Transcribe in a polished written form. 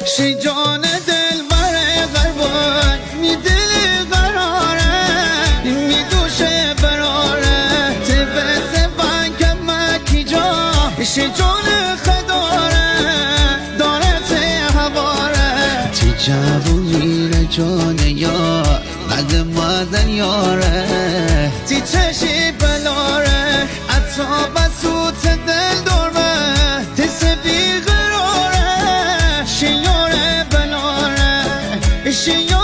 شی جان دل بر غربان می دل قراره می دوشه براره تبسه بانک مکی جا شی جان خداره داره ته هواره تی جوونی رجان یار بعد مادن یاره تی چشی بلاره اتا بسوت دل دورمه تس بیقراره شیاره بلاره شیاره